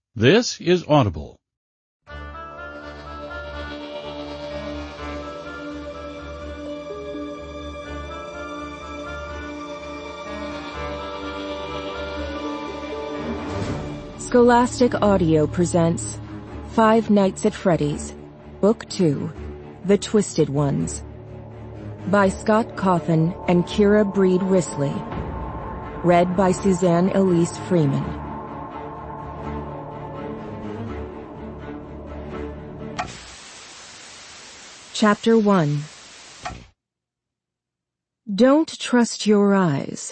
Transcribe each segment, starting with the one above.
This is Audible. Scholastic Audio presents Five Nights at Freddy's, Book 2, The Twisted Ones, by Scott Cawthon and Kira Breed Risley. Read by Suzanne Elise Freeman. Chapter 1. Don't trust your eyes.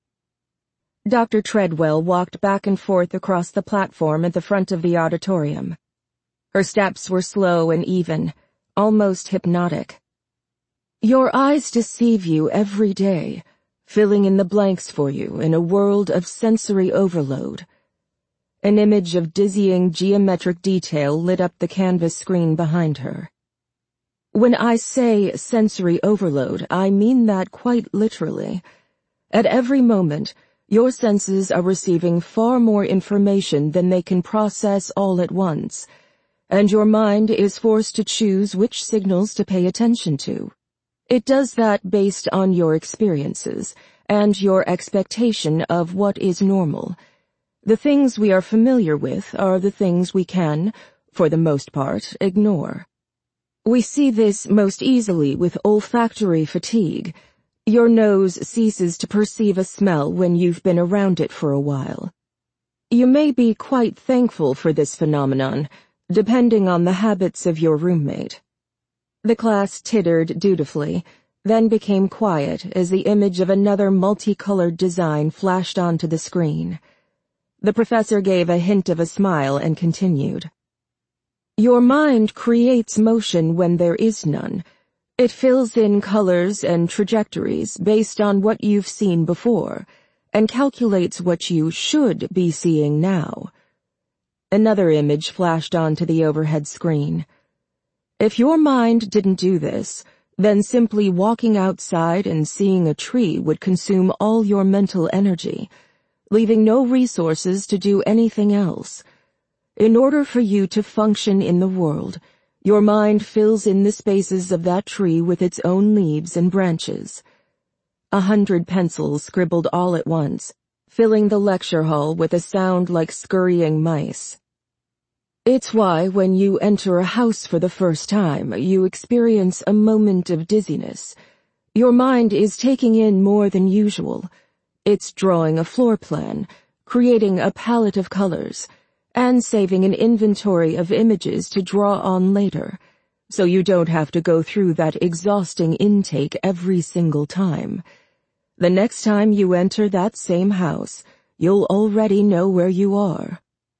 Dr. Treadwell walked back and forth across the platform at the front of the auditorium. Her steps were slow and even, almost hypnotic. Your eyes deceive you every day, filling in the blanks for you in a world of sensory overload. An image of dizzying geometric detail lit up the canvas screen behind her. When I say sensory overload, I mean that quite literally. At every moment, your senses are receiving far more information than they can process all at once, and your mind is forced to choose which signals to pay attention to. It does that based on your experiences and your expectation of what is normal. The things we are familiar with are the things we can, for the most part, ignore. We see this most easily with olfactory fatigue. Your nose ceases to perceive a smell when you've been around it for a while. You may be quite thankful for this phenomenon, depending on the habits of your roommate. The class tittered dutifully, then became quiet as the image of another multicolored design flashed onto the screen. The professor gave a hint of a smile and continued. Your mind creates motion when there is none. It fills in colors and trajectories based on what you've seen before, and calculates what you should be seeing now. Another image flashed onto the overhead screen. If your mind didn't do this, then simply walking outside and seeing a tree would consume all your mental energy, leaving no resources to do anything else. In order for you to function in the world, your mind fills in the spaces of that tree with its own leaves and branches. 100 pencils scribbled all at once, filling the lecture hall with a sound like scurrying mice. It's why when you enter a house for the first time, you experience a moment of dizziness. Your mind is taking in more than usual. It's drawing a floor plan, creating a palette of colors, and saving an inventory of images to draw on later, so you don't have to go through that exhausting intake every single time. The next time you enter that same house, you'll already know where you are.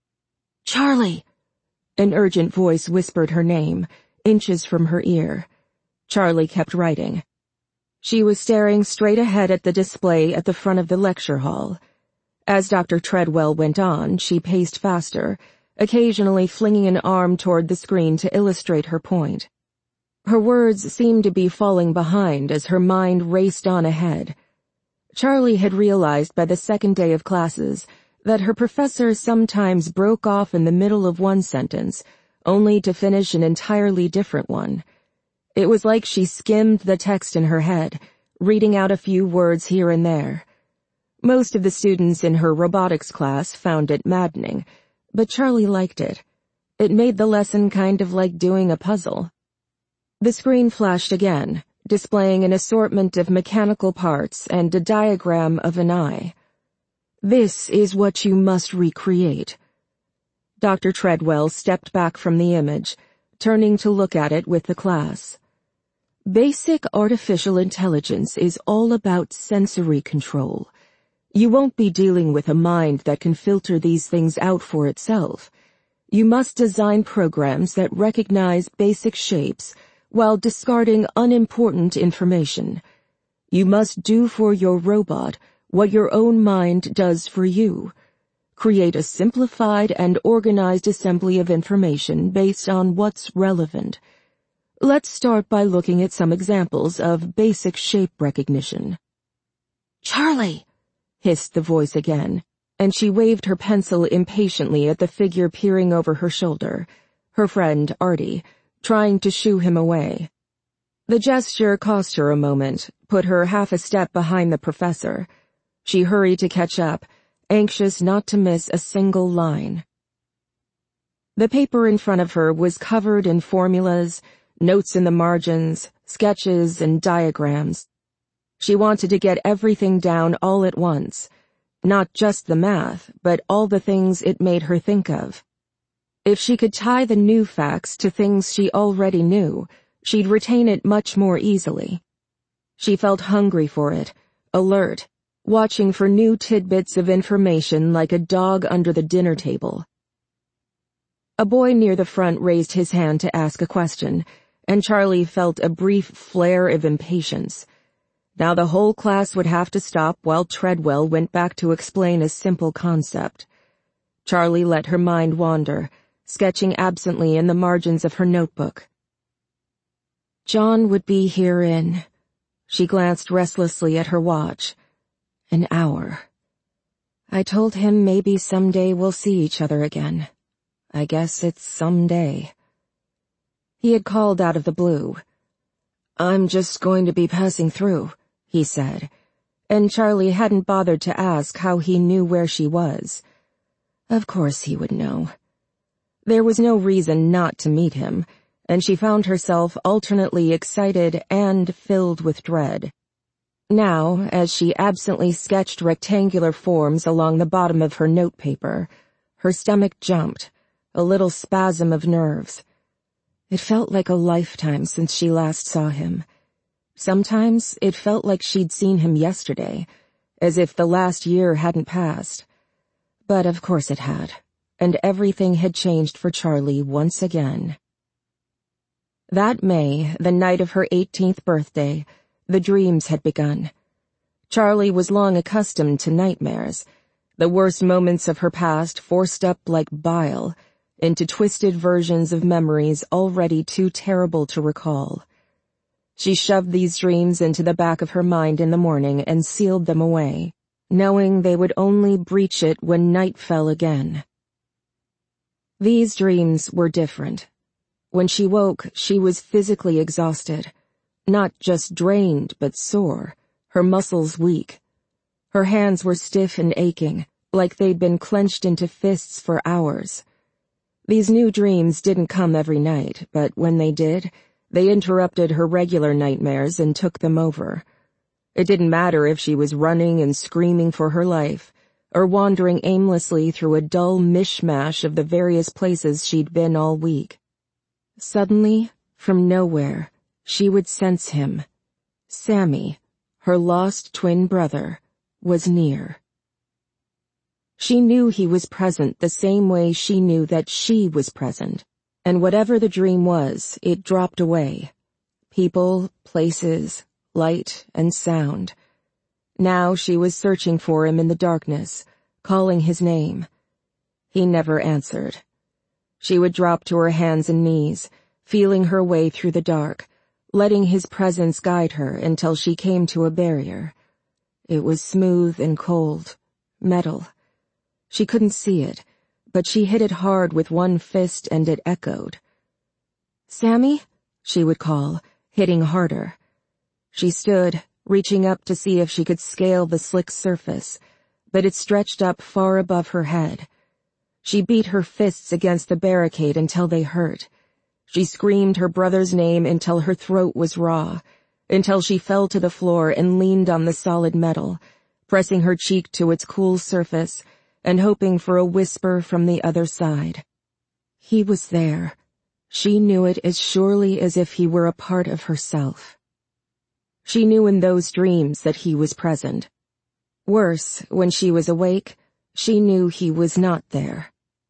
Charlie! An urgent voice whispered her name, inches from her ear. Charlie kept writing. She was staring straight ahead at the display at the front of the lecture hall. As Dr. Treadwell went on, she paced faster, occasionally flinging an arm toward the screen to illustrate her point. Her words seemed to be falling behind as her mind raced on ahead. Charlie had realized by the second day of classes that her professor sometimes broke off in the middle of one sentence, only to finish an entirely different one. It was like she skimmed the text in her head, reading out a few words here and there. Most of the students in her robotics class found it maddening, but Charlie liked it. It made the lesson kind of like doing a puzzle. The screen flashed again, displaying an assortment of mechanical parts and a diagram of an eye. This is what you must recreate. Dr. Treadwell stepped back from the image, turning to look at it with the class. Basic artificial intelligence is all about sensory control. You won't be dealing with a mind that can filter these things out for itself. You must design programs that recognize basic shapes while discarding unimportant information. You must do for your robot what your own mind does for you. Create a simplified and organized assembly of information based on what's relevant. Let's start by looking at some examples of basic shape recognition. Charlie! Hissed the voice again. and she waved her pencil impatiently at the figure peering over her shoulder, her friend Artie, trying to shoo him away. The gesture cost her a moment, put her half a step behind the professor. She hurried to catch up, anxious not to miss a single line. The paper in front of her was covered in formulas, notes in the margins, sketches, and diagrams. She wanted to get everything down all at once, not just the math, but all the things it made her think of. If she could tie the new facts to things she already knew, she'd retain it much more easily. She felt hungry for it, alert, watching for new tidbits of information like a dog under the dinner table. A boy near the front raised his hand to ask a question, and Charlie felt a brief flare of impatience. Now the whole class would have to stop while Treadwell went back to explain a simple concept. Charlie let her mind wander, sketching absently in the margins of her notebook. John would be here in... She glanced restlessly at her watch. An hour. I told him maybe someday we'll see each other again. I guess it's someday. He had called out of the blue. I'm just going to be passing through, he said, and Charlie hadn't bothered to ask how he knew where she was. Of course he would know. There was no reason not to meet him, and she found herself alternately excited and filled with dread. Now, as she absently sketched rectangular forms along the bottom of her notepaper, her stomach jumped, a little spasm of nerves. It felt like a lifetime since she last saw him. Sometimes it felt like she'd seen him yesterday, as if the last year hadn't passed. But of course it had, and everything had changed for Charlie once again. That May, the night of her 18th birthday, the dreams had begun. Charlie was long accustomed to nightmares, the worst moments of her past forced up like bile, into twisted versions of memories already too terrible to recall. She shoved these dreams into the back of her mind in the morning and sealed them away, knowing they would only breach it when night fell again. These dreams were different. When she woke, she was physically exhausted, not just drained but sore, her muscles weak. Her hands were stiff and aching, like they'd been clenched into fists for hours. These new dreams didn't come every night, but when they did, they interrupted her regular nightmares and took them over. It didn't matter if she was running and screaming for her life, or wandering aimlessly through a dull mishmash of the various places she'd been all week. Suddenly, from nowhere, she would sense him. Sammy, her lost twin brother, was near. She knew he was present the same way she knew that she was present, and whatever the dream was, it dropped away. People, places, light, and sound. Now she was searching for him in the darkness, calling his name. He never answered. She would drop to her hands and knees, feeling her way through the dark, letting his presence guide her until she came to a barrier. It was smooth and cold, metal. She couldn't see it, but she hit it hard with one fist and it echoed. "Sammy?" she would call, hitting harder. She stood, reaching up to see if she could scale the slick surface, but it stretched up far above her head. She beat her fists against the barricade until they hurt. She screamed her brother's name until her throat was raw, until she fell to the floor and leaned on the solid metal, pressing her cheek to its cool surface and hoping for a whisper from the other side. He was there. She knew it as surely as if he were a part of herself. She knew in those dreams that he was present. Worse, when she was awake, she knew he was not there.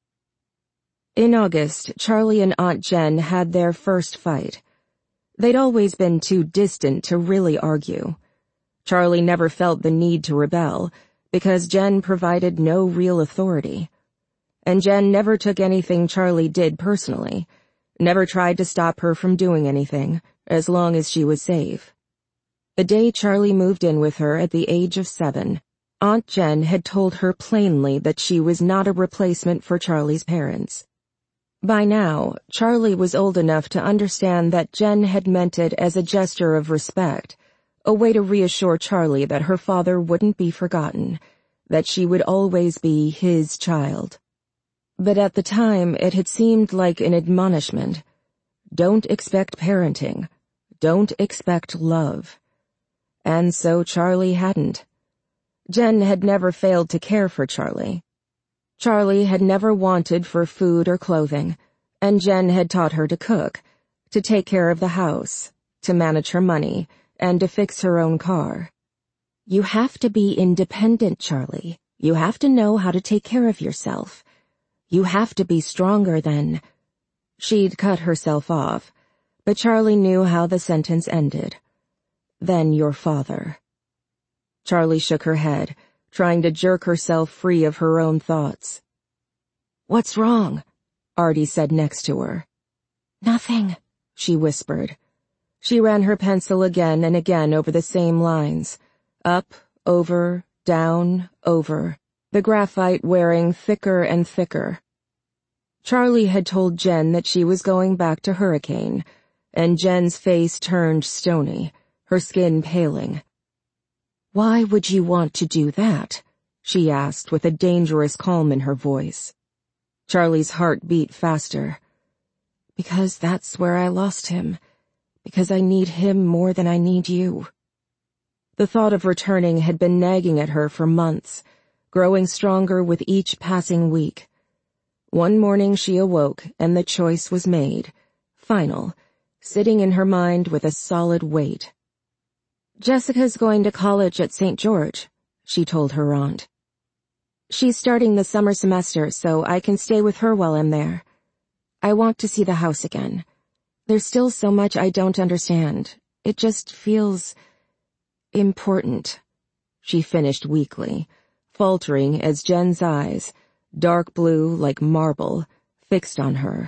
In August, Charlie and Aunt Jen had their first fight. They'd always been too distant to really argue. Charlie never felt the need to rebel, because Jen provided no real authority. And Jen never took anything Charlie did personally, never tried to stop her from doing anything, as long as she was safe. The day Charlie moved in with her at the age of 7, Aunt Jen had told her plainly that she was not a replacement for Charlie's parents. By now, Charlie was old enough to understand that Jen had meant it as a gesture of respect, a way to reassure Charlie that her father wouldn't be forgotten, that she would always be his child. But at the time, it had seemed like an admonishment. Don't expect parenting. Don't expect love. And so Charlie hadn't. Jen had never failed to care for Charlie. Charlie had never wanted for food or clothing, and Jen had taught her to cook, to take care of the house, to manage her money, and to fix her own car. You have to be independent, Charlie. You have to know how to take care of yourself. You have to be stronger than... She'd cut herself off, but Charlie knew how the sentence ended. Then your father. Charlie shook her head, trying to jerk herself free of her own thoughts. What's wrong? Artie said next to her. Nothing, she whispered. She ran her pencil again and again over the same lines. Up, over, down, over. The graphite wearing thicker and thicker. Charlie had told Jen that she was going back to Hurricane, and Jen's face turned stony, her skin paling. Why would you want to do that? She asked with a dangerous calm in her voice. Charlie's heart beat faster. Because that's where I lost him. Because I need him more than I need you. The thought of returning had been nagging at her for months, growing stronger with each passing week. One morning she awoke and the choice was made, final, sitting in her mind with a solid weight. Jessica's going to college at St. George, she told her aunt. She's starting the summer semester, so I can stay with her while I'm there. I want to see the house again. There's still so much I don't understand. It just feels important, she finished weakly, faltering as Jen's eyes, dark blue like marble, fixed on her.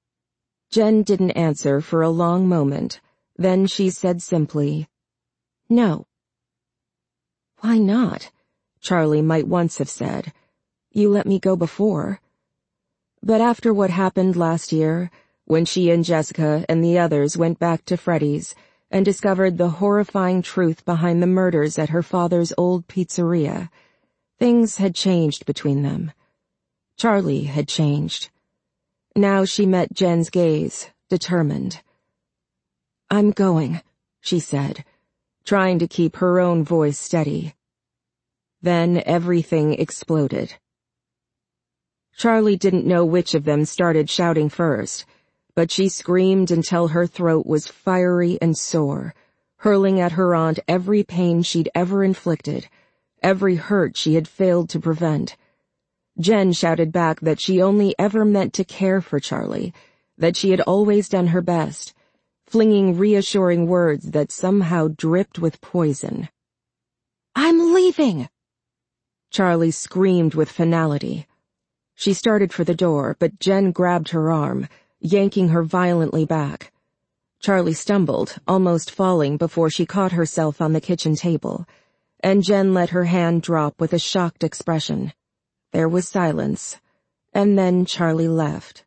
Jen didn't answer for a long moment. Then she said simply, No. Why not? Charlie might once have said. You let me go before. But after what happened last year, when she and Jessica and the others went back to Freddy's and discovered the horrifying truth behind the murders at her father's old pizzeria, things had changed between them. Charlie had changed. Now she met Jen's gaze, determined. I'm going, she said, trying to keep her own voice steady. Then everything exploded. Charlie didn't know which of them started shouting first, but she screamed until her throat was fiery and sore, hurling at her aunt every pain she'd ever inflicted, every hurt she had failed to prevent. Jen shouted back that she only ever meant to care for Charlie, that she had always done her best, flinging reassuring words that somehow dripped with poison. I'm leaving! Charlie screamed with finality. She started for the door, but Jen grabbed her arm, yanking her violently back. Charlie stumbled, almost falling before she caught herself on the kitchen table, and Jen let her hand drop with a shocked expression. There was silence, and then Charlie left.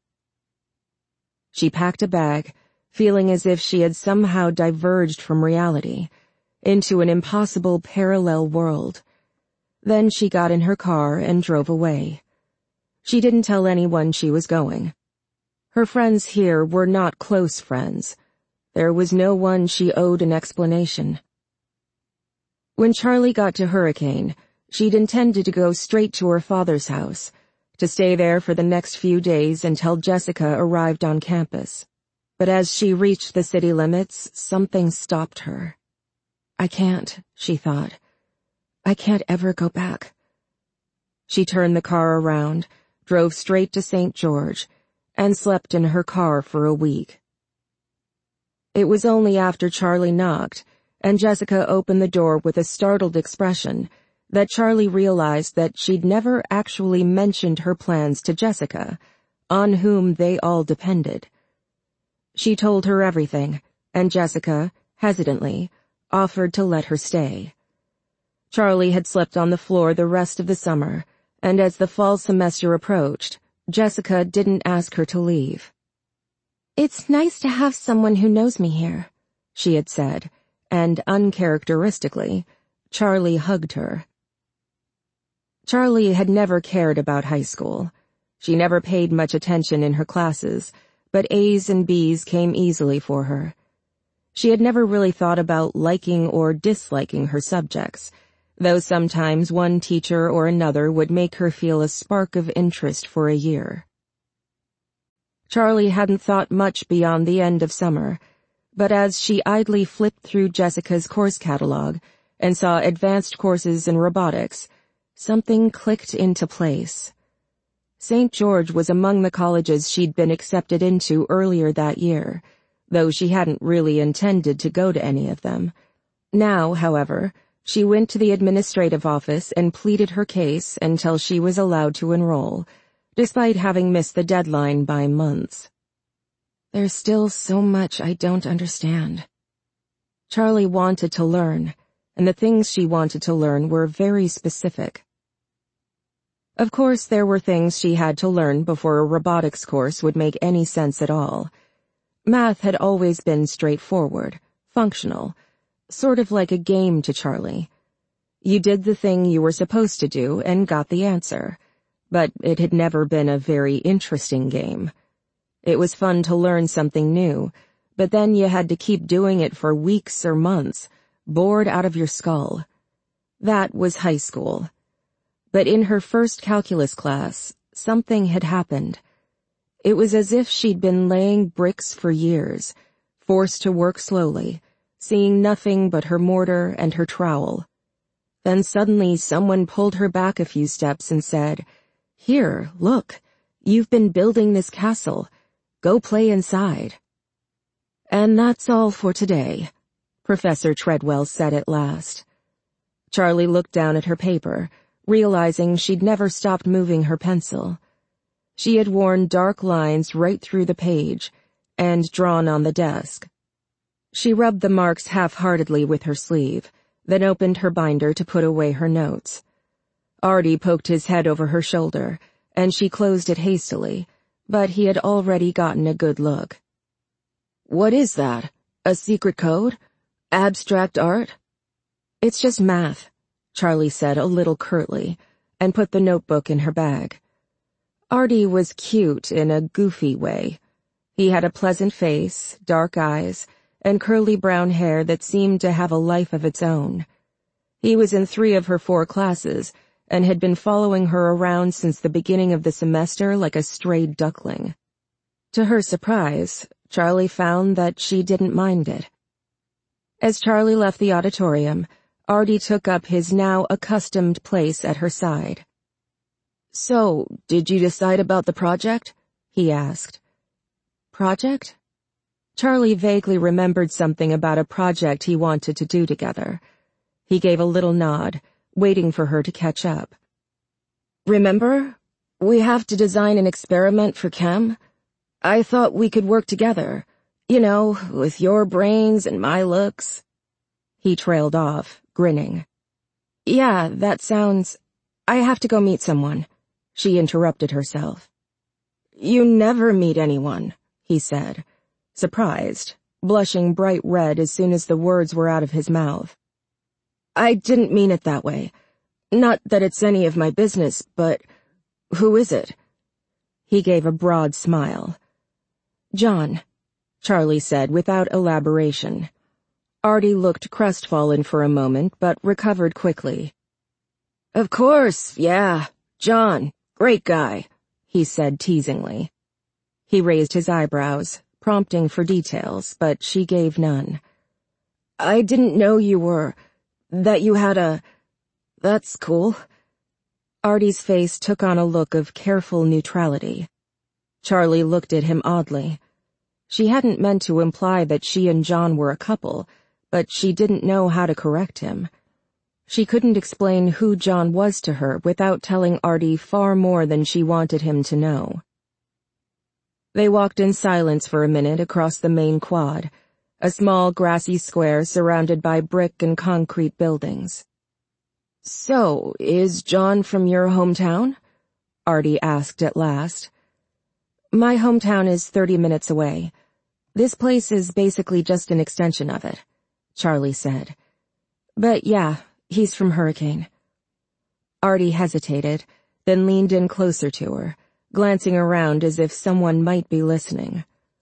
She packed a bag, feeling as if she had somehow diverged from reality, into an impossible parallel world. Then she got in her car and drove away. She didn't tell anyone she was going. Her friends here were not close friends. There was no one she owed an explanation. When Charlie got to Hurricane, she'd intended to go straight to her father's house, to stay there for the next few days until Jessica arrived on campus. But as she reached the city limits, something stopped her. I can't, she thought. I can't ever go back. She turned the car around, drove straight to St. George, and slept in her car for a week. It was only after Charlie knocked, and Jessica opened the door with a startled expression, that Charlie realized that she'd never actually mentioned her plans to Jessica, on whom they all depended. She told her everything, and Jessica, hesitantly, offered to let her stay. Charlie had slept on the floor the rest of the summer, and as the fall semester approached, Jessica didn't ask her to leave. "It's nice to have someone who knows me here," she had said, and uncharacteristically, Charlie hugged her. Charlie had never cared about high school. She never paid much attention in her classes, but A's and B's came easily for her. She had never really thought about liking or disliking her subjects, though sometimes one teacher or another would make her feel a spark of interest for a year. Charlie hadn't thought much beyond the end of summer, but as she idly flipped through Jessica's course catalog and saw advanced courses in robotics, something clicked into place. St. George was among the colleges she'd been accepted into earlier that year, though she hadn't really intended to go to any of them. Now, however, she went to the administrative office and pleaded her case until she was allowed to enroll, despite having missed the deadline by months. "There's still so much I don't understand." Charlie wanted to learn, and the things she wanted to learn were very specific. Of course, there were things she had to learn before a robotics course would make any sense at all. Math had always been straightforward, functional, sort of like a game to Charlie. You did the thing you were supposed to do and got the answer, but it had never been a very interesting game. It was fun to learn something new, but then you had to keep doing it for weeks or months, bored out of your skull. That was high school. But in her first calculus class, something had happened. It was as if she'd been laying bricks for years, forced to work slowly, seeing nothing but her mortar and her trowel. Then suddenly someone pulled her back a few steps and said, "Here, look, you've been building this castle. Go play inside." "And that's all for today," Professor Treadwell said at last. Charlie looked down at her paper, realizing she'd never stopped moving her pencil. She had worn dark lines right through the page and drawn on the desk. She rubbed the marks half-heartedly with her sleeve, then opened her binder to put away her notes. Artie poked his head over her shoulder, and she closed it hastily, but he had already gotten a good look. "What is that? A secret code? Abstract art?" "It's just math," Charlie said a little curtly, and put the notebook in her bag. Artie was cute in a goofy way. He had a pleasant face, dark eyes, and curly brown hair that seemed to have a life of its own. He was in 3 of her 4 classes, and had been following her around since the beginning of the semester like a strayed duckling. To her surprise, Charlie found that she didn't mind it. As Charlie left the auditorium, Artie took up his now accustomed place at her side. "So, did you decide about the project?" he asked. "Project?" Charlie vaguely remembered something about a project he wanted to do together. He gave a little nod, waiting for her to catch up. "Remember? We have to design an experiment for chem. I thought we could work together, with your brains and my looks." He trailed off, grinning. "Yeah, that sounds... I have to go meet someone," she interrupted herself. "You never meet anyone," he said, surprised, blushing bright red as soon as the words were out of his mouth. "I didn't mean it that way. Not that it's any of my business, but... who is it?" He gave a broad smile. "John," Charlie said without elaboration. Artie looked crestfallen for a moment, but recovered quickly. "Of course, yeah, John, great guy," he said teasingly. He raised his eyebrows, prompting for details, but she gave none. "I didn't know that you had a... That's cool." Artie's face took on a look of careful neutrality. Charlie looked at him oddly. She hadn't meant to imply that she and John were a couple, but she didn't know how to correct him. She couldn't explain who John was to her without telling Artie far more than she wanted him to know. They walked in silence for a minute across the main quad, a small grassy square surrounded by brick and concrete buildings. So, is John from your hometown? Artie asked at last. My hometown is 30 minutes away. This place is basically just an extension of it, Charlie said. But yeah, he's from Hurricane. Artie hesitated, then leaned in closer to her, glancing around as if someone might be listening.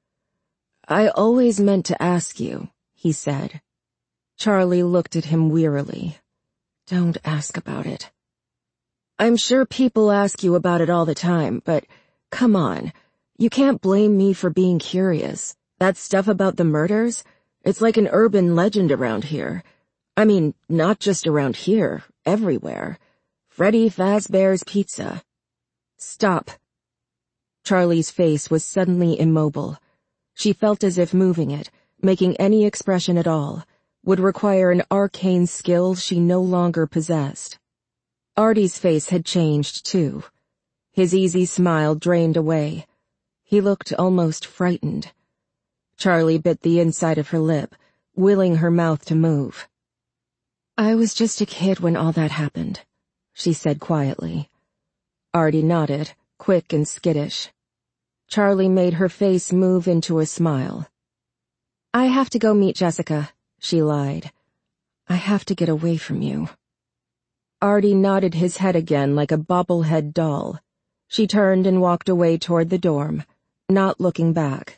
I always meant to ask you, he said. Charlie looked at him wearily. Don't ask about it. I'm sure people ask you about it all the time, but come on, you can't blame me for being curious. That stuff about the murders, it's like an urban legend around here. I mean, not just around here, everywhere. Freddy Fazbear's Pizza. Stop. Charlie's face was suddenly immobile. She felt as if moving it, making any expression at all, would require an arcane skill she no longer possessed. Artie's face had changed, too. His easy smile drained away. He looked almost frightened. Charlie bit the inside of her lip, willing her mouth to move. I was just a kid when all that happened, she said quietly. Artie nodded, quick and skittish. Charlie made her face move into a smile. I have to go meet Jessica, she lied. I have to get away from you. Artie nodded his head again like a bobblehead doll. She turned and walked away toward the dorm, not looking back.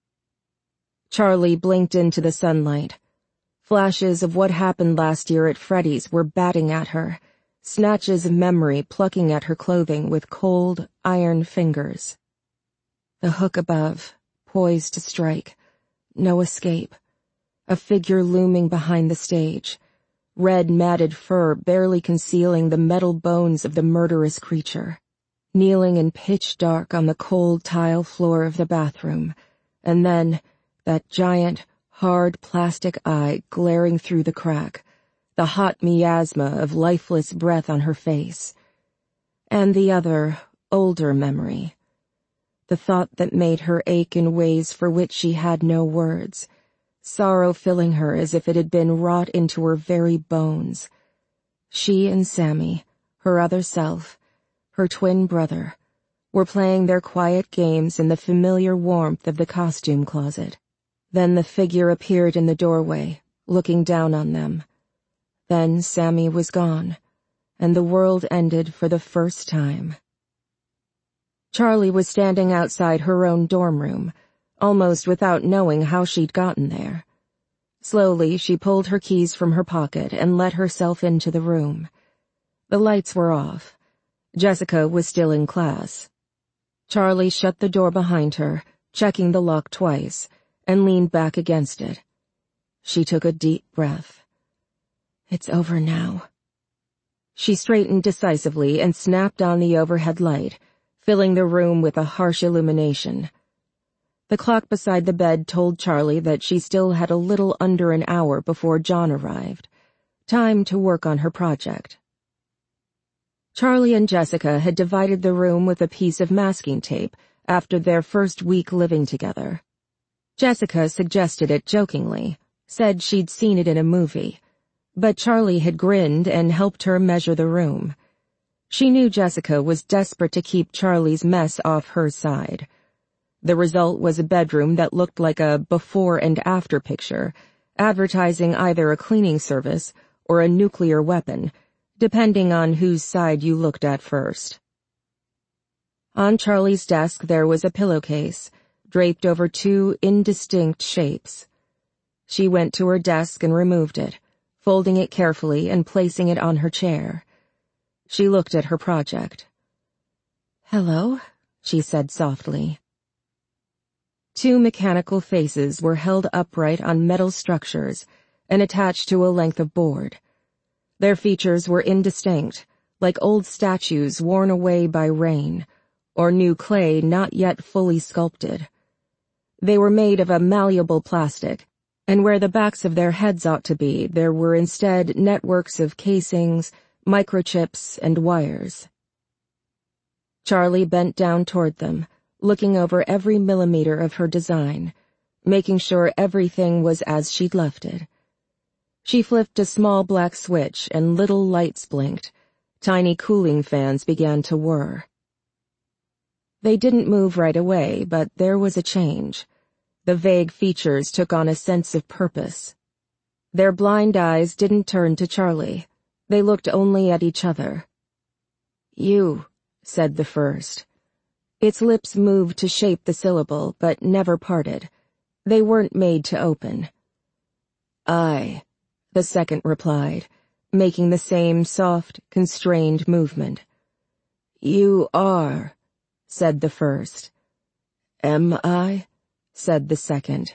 Charlie blinked into the sunlight. Flashes of what happened last year at Freddy's were batting at her, snatches of memory plucking at her clothing with cold, iron fingers. The hook above, poised to strike. No escape. A figure looming behind the stage. Red matted fur barely concealing the metal bones of the murderous creature. Kneeling in pitch dark on the cold tile floor of the bathroom. And then, that giant, hard plastic eye glaring through the crack. The hot miasma of lifeless breath on her face. And the other, older memory. The thought that made her ache in ways for which she had no words. Sorrow filling her as if it had been wrought into her very bones. She and Sammy, her other self, her twin brother, were playing their quiet games in the familiar warmth of the costume closet. Then the figure appeared in the doorway, looking down on them. Then Sammy was gone, and the world ended for the first time. Charlie was standing outside her own dorm room, almost without knowing how she'd gotten there. Slowly, she pulled her keys from her pocket and let herself into the room. The lights were off. Jessica was still in class. Charlie shut the door behind her, checking the lock twice, and leaned back against it. She took a deep breath. It's over now. She straightened decisively and snapped on the overhead light, filling the room with a harsh illumination. The clock beside the bed told Charlie that she still had a little under an hour before John arrived. Time to work on her project. Charlie and Jessica had divided the room with a piece of masking tape after their first week living together. Jessica suggested it jokingly, said she'd seen it in a movie, but Charlie had grinned and helped her measure the room. She knew Jessica was desperate to keep Charlie's mess off her side. The result was a bedroom that looked like a before and after picture, advertising either a cleaning service or a nuclear weapon, depending on whose side you looked at first. On Charlie's desk there was a pillowcase, draped over two indistinct shapes. She went to her desk and removed it, folding it carefully and placing it on her chair. She looked at her project. "Hello," she said softly. Two mechanical faces were held upright on metal structures and attached to a length of board. Their features were indistinct, like old statues worn away by rain, or new clay not yet fully sculpted. They were made of a malleable plastic, and where the backs of their heads ought to be, there were instead networks of casings, microchips, and wires. Charlie bent down toward them, looking over every millimeter of her design, making sure everything was as she'd left it. She flipped a small black switch and little lights blinked. Tiny cooling fans began to whir. They didn't move right away, but there was a change. The vague features took on a sense of purpose. Their blind eyes didn't turn to Charlie. They looked only at each other. "You," said the first. Its lips moved to shape the syllable, but never parted. They weren't made to open. "I," the second replied, making the same soft, constrained movement. "You are," said the first. "Am I?" said the second.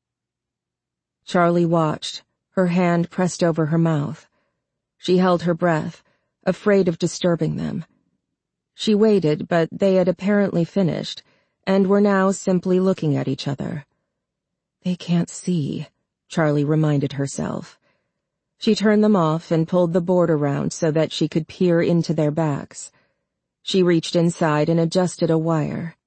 Charlie watched, her hand pressed over her mouth. She held her breath, afraid of disturbing them. She waited, but they had apparently finished, and were now simply looking at each other. "They can't see," Charlie reminded herself. She turned them off and pulled the board around so that she could peer into their backs. She reached inside and adjusted a wire.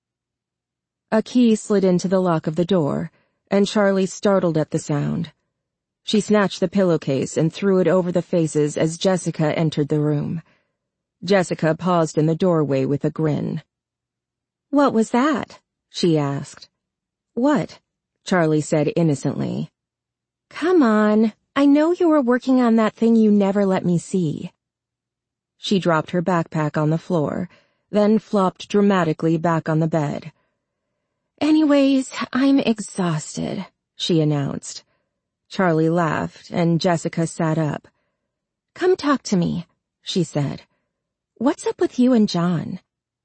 A key slid into the lock of the door, and Charlie startled at the sound. She snatched the pillowcase and threw it over the faces as Jessica entered the room. Jessica paused in the doorway with a grin. "What was that?" she asked. "What?" Charlie said innocently. "Come on, I know you were working on that thing you never let me see." She dropped her backpack on the floor, then flopped dramatically back on the bed. "Anyways, I'm exhausted," she announced. Charlie laughed, and Jessica sat up. "Come talk to me," she said. "What's up with you and John?"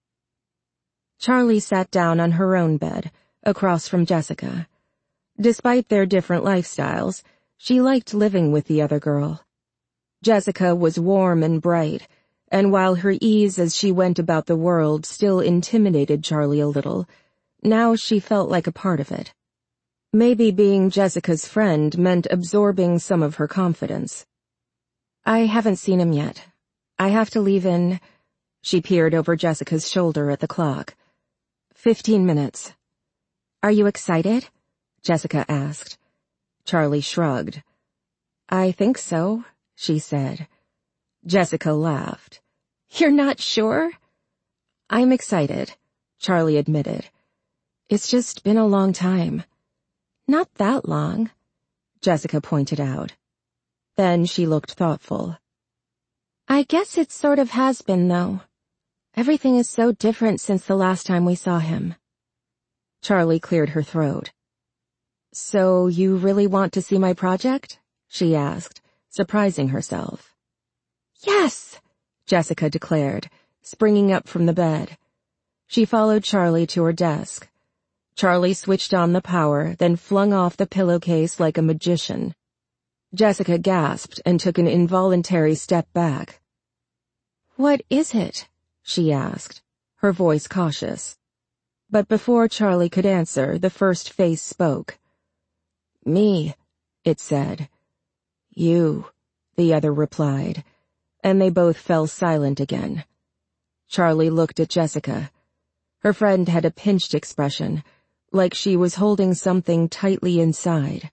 Charlie sat down on her own bed, across from Jessica. Despite their different lifestyles, she liked living with the other girl. Jessica was warm and bright, and while her ease as she went about the world still intimidated Charlie a little, now she felt like a part of it. Maybe being Jessica's friend meant absorbing some of her confidence. "I haven't seen him yet. I have to leave in—" She peered over Jessica's shoulder at the clock. 15 minutes. "Are you excited?" Jessica asked. Charlie shrugged. "I think so," she said. Jessica laughed. "You're not sure?" "I'm excited," Charlie admitted. "It's just been a long time." "Not that long," Jessica pointed out. Then she looked thoughtful. "I guess it sort of has been, though. Everything is so different since the last time we saw him." Charlie cleared her throat. "So you really want to see my project?" she asked, surprising herself. "Yes!" Jessica declared, springing up from the bed. She followed Charlie to her desk. Charlie switched on the power, then flung off the pillowcase like a magician. Jessica gasped and took an involuntary step back. "What is it?" she asked, her voice cautious. But before Charlie could answer, the first face spoke. "Me," it said. "You," the other replied, and they both fell silent again. Charlie looked at Jessica. Her friend had a pinched expression, like she was holding something tightly inside.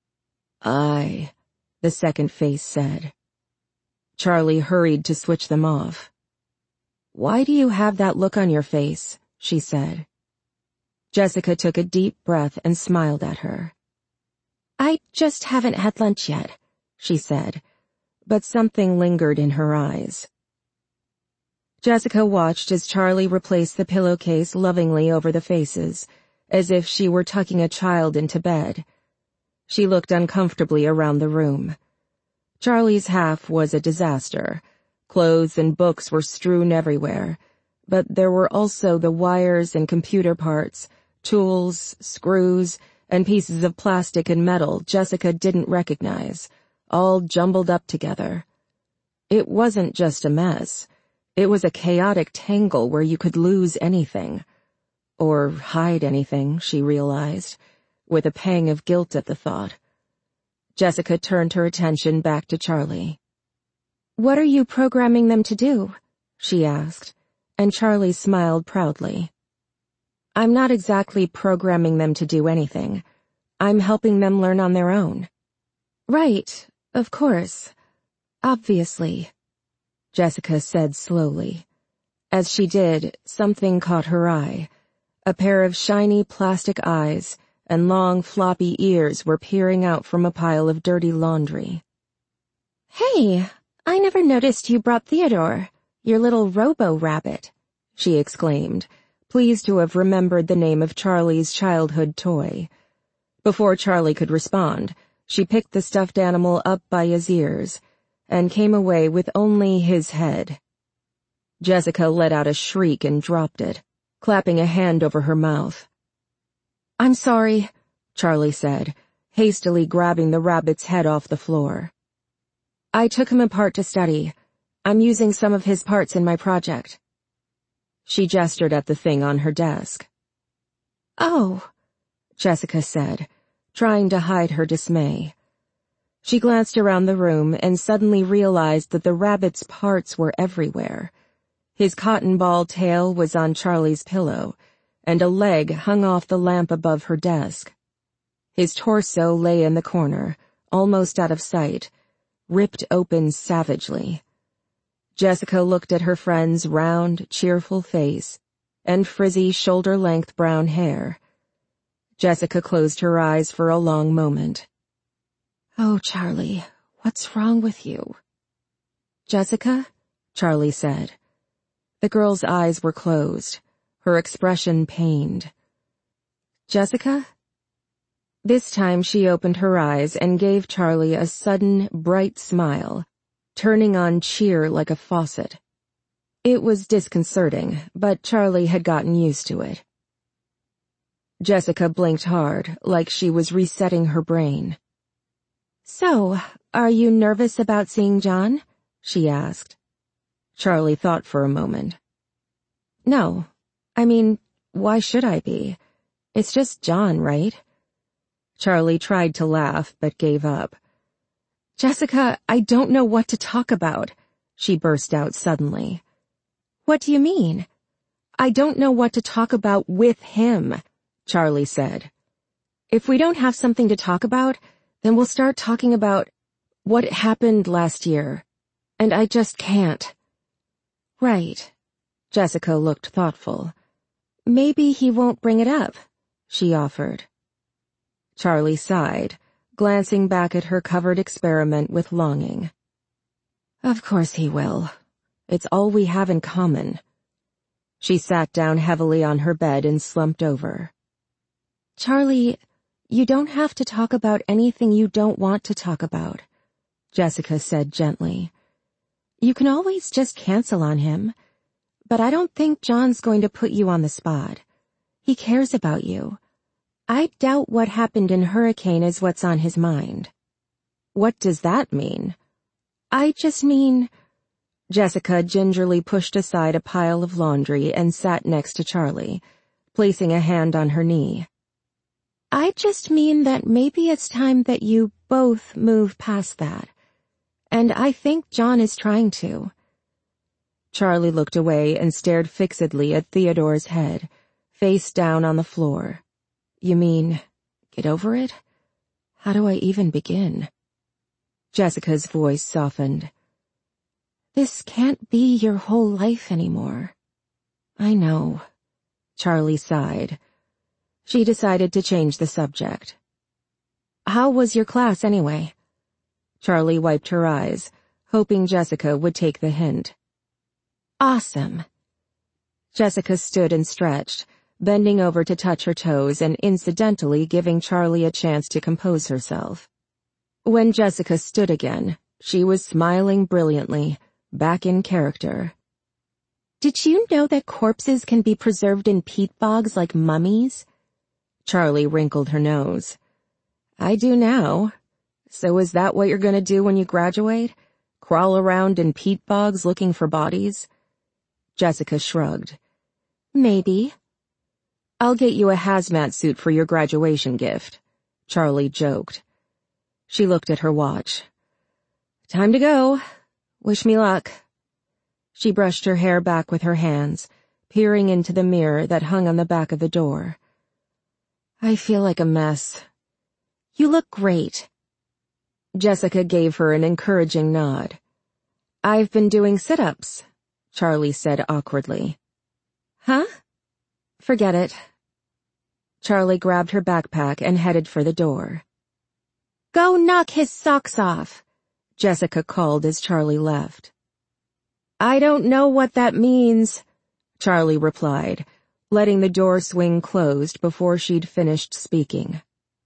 "I," the second face said. Charlie hurried to switch them off. "Why do you have that look on your face?" she said. Jessica took a deep breath and smiled at her. "I just haven't had lunch yet," she said, but something lingered in her eyes. Jessica watched as Charlie replaced the pillowcase lovingly over the faces, as if she were tucking a child into bed. She looked uncomfortably around the room. Charlie's half was a disaster. Clothes and books were strewn everywhere, but there were also the wires and computer parts, tools, screws, and pieces of plastic and metal Jessica didn't recognize, all jumbled up together. It wasn't just a mess. It was a chaotic tangle where you could lose anything. Or hide anything, she realized, with a pang of guilt at the thought. Jessica turned her attention back to Charlie. "What are you programming them to do?" she asked, and Charlie smiled proudly. "I'm not exactly programming them to do anything. I'm helping them learn on their own." "Right. Of course. Obviously, Jessica said slowly. As she did, something caught her eye. A pair of shiny plastic eyes and long floppy ears were peering out from a pile of dirty laundry. "Hey, I never noticed you brought Theodore, your little robo-rabbit," she exclaimed, pleased to have remembered the name of Charlie's childhood toy. Before Charlie could respond, she picked the stuffed animal up by his ears and came away with only his head. Jessica let out a shriek and dropped it, clapping a hand over her mouth. "I'm sorry," Charlie said, hastily grabbing the rabbit's head off the floor. "I took him apart to study. I'm using some of his parts in my project." She gestured at the thing on her desk. "Oh," Jessica said, trying to hide her dismay. She glanced around the room and suddenly realized that the rabbit's parts were everywhere. His cotton ball tail was on Charlie's pillow, and a leg hung off the lamp above her desk. His torso lay in the corner, almost out of sight, ripped open savagely. Jessica looked at her friend's round, cheerful face and frizzy, shoulder-length brown hair. Jessica closed her eyes for a long moment. "Oh, Charlie, what's wrong with you?" "Jessica?" Charlie said. The girl's eyes were closed, her expression pained. "Jessica?" This time she opened her eyes and gave Charlie a sudden, bright smile, turning on cheer like a faucet. It was disconcerting, but Charlie had gotten used to it. Jessica blinked hard, like she was resetting her brain. "So, are you nervous about seeing John?" she asked. Charlie thought for a moment. "No. I mean, why should I be? It's just John, right?" Charlie tried to laugh, but gave up. "Jessica, I don't know what to talk about," she burst out suddenly. "What do you mean?" "I don't know what to talk about with him," Charlie said. "If we don't have something to talk about, then we'll start talking about what happened last year. And I just can't." "Right." Jessica looked thoughtful. "Maybe he won't bring it up," she offered. Charlie sighed, glancing back at her covered experiment with longing. "Of course he will. It's all we have in common." She sat down heavily on her bed and slumped over. "Charlie, you don't have to talk about anything you don't want to talk about," Jessica said gently. "You can always just cancel on him. But I don't think John's going to put you on the spot. He cares about you. I doubt what happened in Hurricane is what's on his mind." "What does that mean?" "I just mean—" Jessica gingerly pushed aside a pile of laundry and sat next to Charlie, placing a hand on her knee. "I just mean that maybe it's time that you both move past that. And I think John is trying to." Charlie looked away and stared fixedly at Theodore's head, face down on the floor. "You mean, get over it? How do I even begin?" Jessica's voice softened. "This can't be your whole life anymore." "I know." Charlie sighed. She decided to change the subject. "How was your class anyway?" Charlie wiped her eyes, hoping Jessica would take the hint. "Awesome." Jessica stood and stretched, bending over to touch her toes and incidentally giving Charlie a chance to compose herself. When Jessica stood again, she was smiling brilliantly, back in character. "Did you know that corpses can be preserved in peat bogs like mummies?" Charlie wrinkled her nose. "I do now. So is that what you're going to do when you graduate? Crawl around in peat bogs looking for bodies?" Jessica shrugged. "Maybe." "I'll get you a hazmat suit for your graduation gift," Charlie joked. She looked at her watch. "Time to go. Wish me luck." She brushed her hair back with her hands, peering into the mirror that hung on the back of the door. "I feel like a mess." "You look great." Jessica gave her an encouraging nod. "I've been doing sit-ups," Charlie said awkwardly. "Huh? Forget it." Charlie grabbed her backpack and headed for the door. "Go knock his socks off," Jessica called as Charlie left. "I don't know what that means," Charlie replied, letting the door swing closed before she'd finished speaking.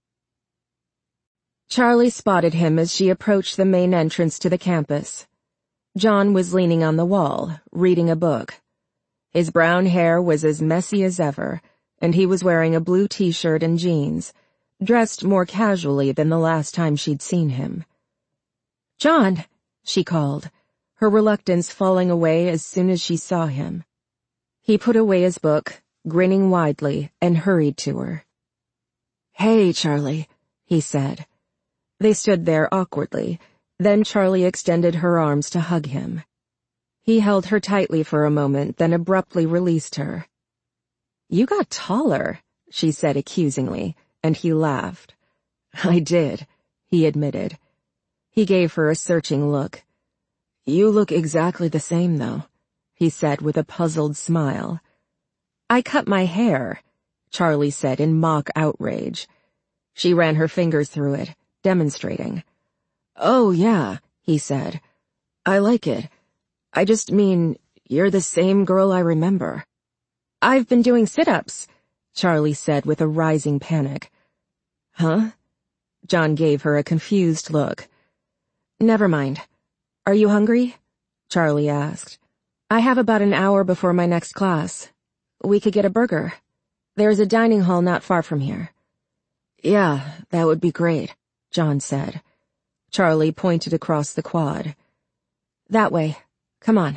Charlie spotted him as she approached the main entrance to the campus. John was leaning on the wall, reading a book. His brown hair was as messy as ever, and he was wearing a blue t-shirt and jeans, dressed more casually than the last time she'd seen him. "John," she called, her reluctance falling away as soon as she saw him. He put away his book, grinning widely, and hurried to her. "Hey, Charlie," he said. They stood there awkwardly, then Charlie extended her arms to hug him. He held her tightly for a moment, then abruptly released her. "You got taller," she said accusingly, and he laughed. "I did," he admitted. He gave her a searching look. "You look exactly the same, though," he said with a puzzled smile. "I cut my hair," Charlie said in mock outrage. She ran her fingers through it, demonstrating. "Oh, yeah," he said. "I like it. I just mean, you're the same girl I remember." "I've been doing sit-ups," Charlie said with a rising panic. "Huh?" John gave her a confused look. "Never mind. Are you hungry?" Charlie asked. "I have about an hour before my next class. We could get a burger. There's a dining hall not far from here." "Yeah, that would be great," John said. Charlie pointed across the quad. "That way. Come on."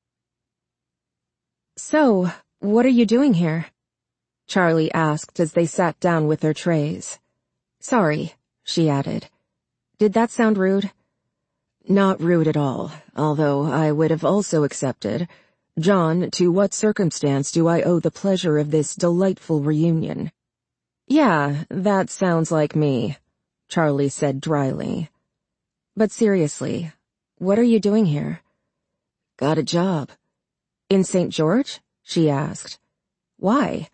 "So, what are you doing here?" Charlie asked as they sat down with their trays. "Sorry," she added. "Did that sound rude?" "Not rude at all, although I would have also accepted. John, to what circumstance do I owe the pleasure of this delightful reunion?" "Yeah, that sounds like me," Charlie said dryly. "But seriously, what are you doing here?" "Got a job." "In St. George?" she asked. "Why?"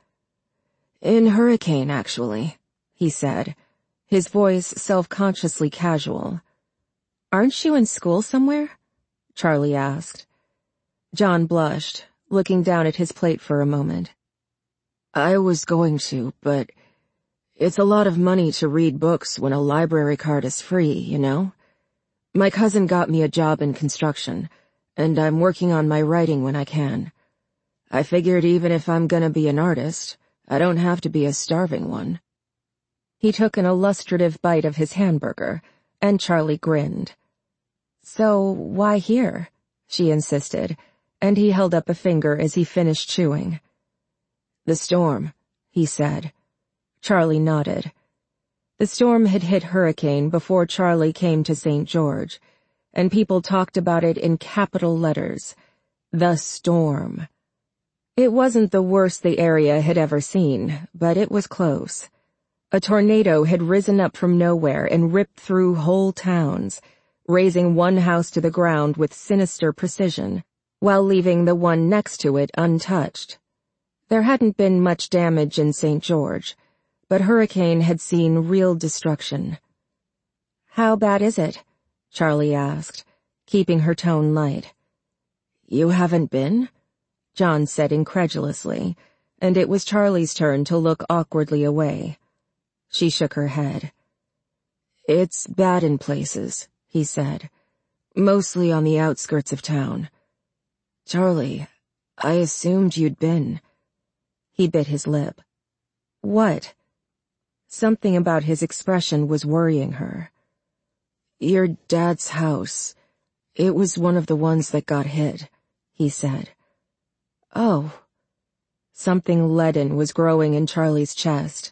"In Hurricane, actually," he said, his voice self-consciously casual. "Aren't you in school somewhere?" Charlie asked. John blushed, looking down at his plate for a moment. "I was going to, but it's a lot of money to read books when a library card is free, you know? My cousin got me a job in construction, and I'm working on my writing when I can. I figured even if I'm gonna be an artist, I don't have to be a starving one." He took an illustrative bite of his hamburger, and Charlie grinned. "So, why here?" she insisted, and he held up a finger as he finished chewing. "The storm," he said. Charlie nodded. The storm had hit Hurricane before Charlie came to St. George, and people talked about it in capital letters. The storm. It wasn't the worst the area had ever seen, but it was close. A tornado had risen up from nowhere and ripped through whole towns, razing one house to the ground with sinister precision, while leaving the one next to it untouched. There hadn't been much damage in St. George, but Hurricane had seen real destruction. "How bad is it?" Charlie asked, keeping her tone light. "You haven't been?" John said incredulously, and it was Charlie's turn to look awkwardly away. She shook her head. "It's bad in places," he said, "mostly on the outskirts of town." "Charlie, I assumed you'd been." He bit his lip. "What?" Something about his expression was worrying her. "Your dad's house. It was one of the ones that got hit," he said. "Oh." Something leaden was growing in Charlie's chest.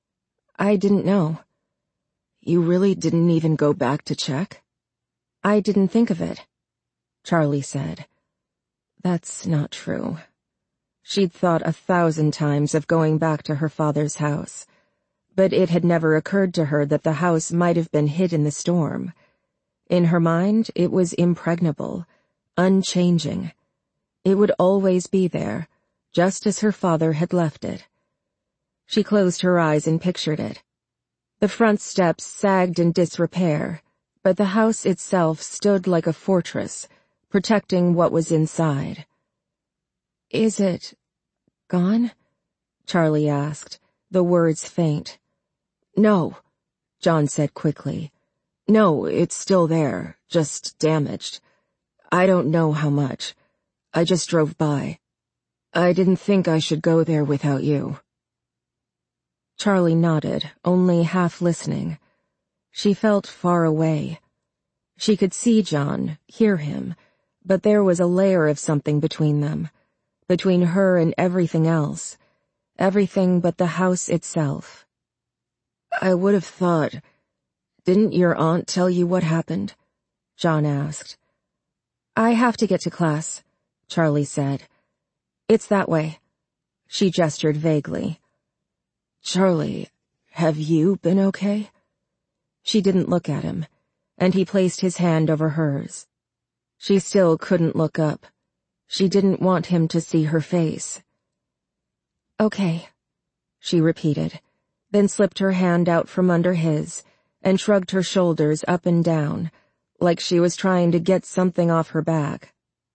"I didn't know." "You really didn't even go back to check?" "I didn't think of it," Charlie said. That's not true. She'd thought 1,000 times of going back to her father's house, but it had never occurred to her that the house might have been hit in the storm. In her mind, it was impregnable, unchanging. It would always be there, just as her father had left it. She closed her eyes and pictured it. The front steps sagged in disrepair, but the house itself stood like a fortress, protecting what was inside. "Is it gone?" Charlie asked, the words faint. "No," John said quickly. "No, it's still there, just damaged. I don't know how much. I just drove by. I didn't think I should go there without you." Charlie nodded, only half listening. She felt far away. She could see John, hear him, but there was a layer of something between them, between her and everything else, everything but the house itself. "I would have thought... Didn't your aunt tell you what happened?" John asked. "I have to get to class," Charlie said. "It's that way." She gestured vaguely. "Charlie, have you been okay?" She didn't look at him, and he placed his hand over hers. She still couldn't look up. She didn't want him to see her face. "Okay," she repeated, then slipped her hand out from under his and shrugged her shoulders up and down, like she was trying to get something off her back.